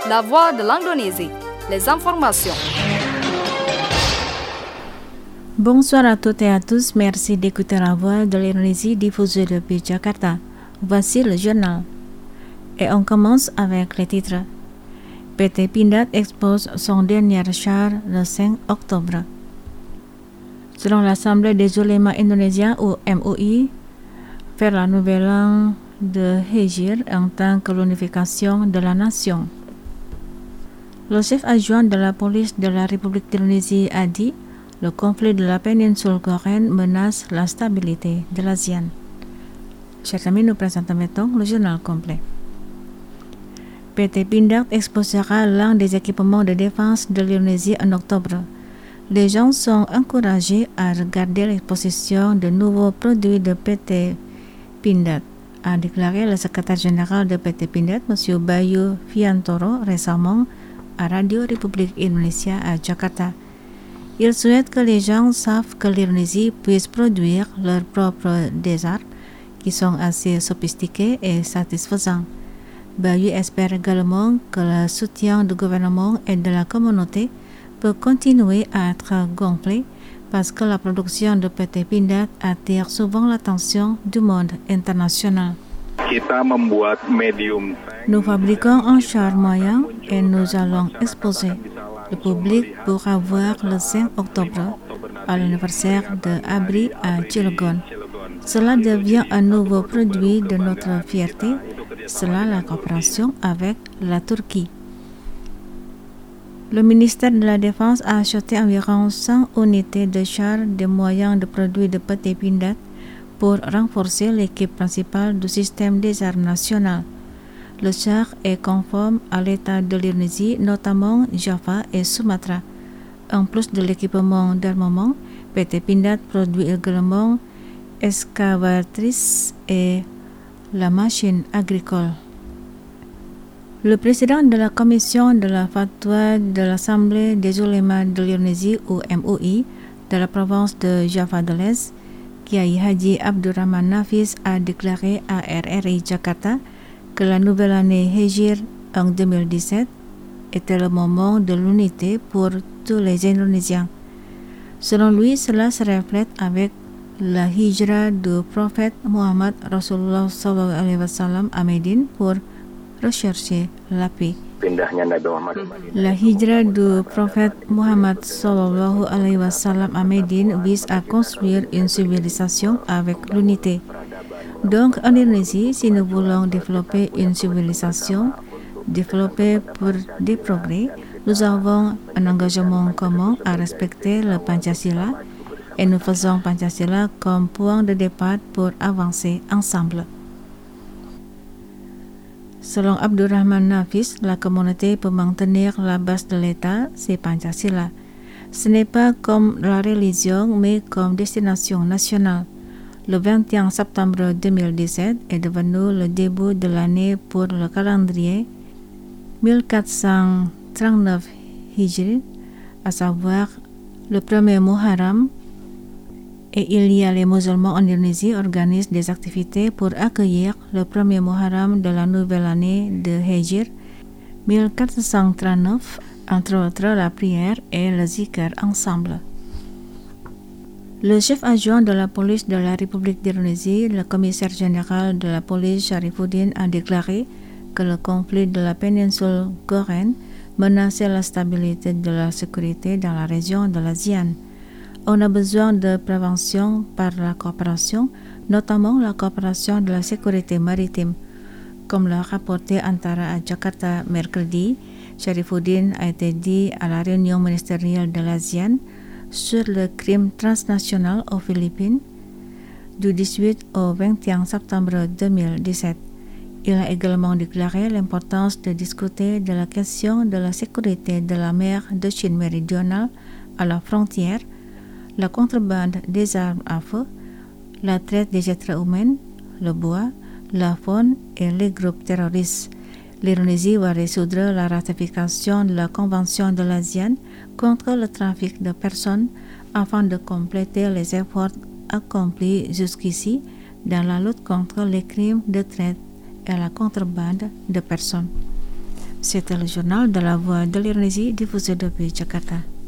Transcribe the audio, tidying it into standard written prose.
La voix de l'Indonésie. Les informations. Bonsoir à toutes et à tous. Merci d'écouter la voix de l'Indonésie diffusée depuis Jakarta. Voici le journal. Et on commence avec les titres. PT Pindad expose son dernier char le 5 octobre. Selon l'Assemblée des oulémas indonésiens ou MUI, faire la nouvelle an de Hijr en tant que l'unification de la nation. Le chef adjoint de la police de la République d'Indonésie a dit le conflit de la péninsule coréenne menace la stabilité de l'ASEAN. Chers amis, nous présentons maintenant le journal complet. PT Pindad exposera l'un des équipements de défense de l'Indonésie en octobre. Les gens sont encouragés à regarder l'exposition de nouveaux produits de PT Pindad, a déclaré le secrétaire général de PT Pindad, M. Bayu Fiantoro, récemment à Radio République Indonésia à Jakarta. Il souhaite que les gens savent que l'Indonésie puisse produire leurs propres armes qui sont assez sophistiqués et satisfaisants. Bayu espère également que le soutien du gouvernement et de la communauté peut continuer à être gonflé parce que la production de PT Pindad attire souvent l'attention du monde international. Nous fabriquons un char moyen et nous allons exposer. Le public pourra voir le 5 octobre à l'anniversaire de Abri à Cilegon. Cela devient un nouveau produit de notre fierté, cela la coopération avec la Turquie. Le ministère de la Défense a acheté environ 100 unités de chars de moyens de produits de PT Pindad pour renforcer l'équipe principale du système des armes nationales. Le char est conforme à l'état de l'Indonésie, notamment Java et Sumatra. En plus de l'équipement d'armement, PT Pindad produit également excavatrices et la machine agricole. Le président de la commission de la fatwa de l'Assemblée des oulémas de l'Indonésie ou MUI de la province de Java de l'Est, Kiai Haji Abdurrahman Nafis, a déclaré à RRI Jakarta que la nouvelle année Hijr en 2017 était le moment de l'unité pour tous les Indonésiens. Selon lui, cela se reflète avec la hijrah du prophète Muhammad Rasulullah SAW à Médine pour rechercher la paix. La hijrah du prophète Muhammad sallallahu alayhi wa sallam à Médine vise à construire une civilisation avec l'unité. Donc en Indonésie, si nous voulons développer une civilisation, développer pour des progrès, nous avons un engagement commun à respecter le Pancasila et nous faisons Pancasila comme point de départ pour avancer ensemble. Selon Abdurrahman Nafis, la communauté peut maintenir la base de l'État, c'est Pancasila. Ce n'est pas comme la religion, mais comme destination nationale. Le 21 septembre 2017 est devenu le début de l'année pour le calendrier 1439 Hijri, à savoir le premier Muharram, et il y a les musulmans en Indonésie organisent des activités pour accueillir le premier Muharram de la nouvelle année de Hijr 1439, entre autres la prière et le zikr ensemble. Le chef adjoint de la police de la République d'Indonésie, le commissaire général de la police Sharifuddin, a déclaré que le conflit de la péninsule coréenne menaçait la stabilité de la sécurité dans la région de l'ASEAN. On a besoin de prévention par la coopération, notamment la coopération de la sécurité maritime. Comme l'a rapporté Antara à Jakarta mercredi, Sharifuddin a été dit à la réunion ministérielle de l'ASEAN sur le crime transnational aux Philippines du 18 au 21 septembre 2017. Il a également déclaré l'importance de discuter de la question de la sécurité de la mer de Chine méridionale à la frontière, la contrebande des armes à feu, la traite des êtres humains, le bois, la faune et les groupes terroristes. L'Indonésie va résoudre la ratification de la Convention de l'ASEAN contre le trafic de personnes afin de compléter les efforts accomplis jusqu'ici dans la lutte contre les crimes de traite et la contrebande de personnes. C'était le journal de la Voix de l'Indonésie diffusé depuis Jakarta.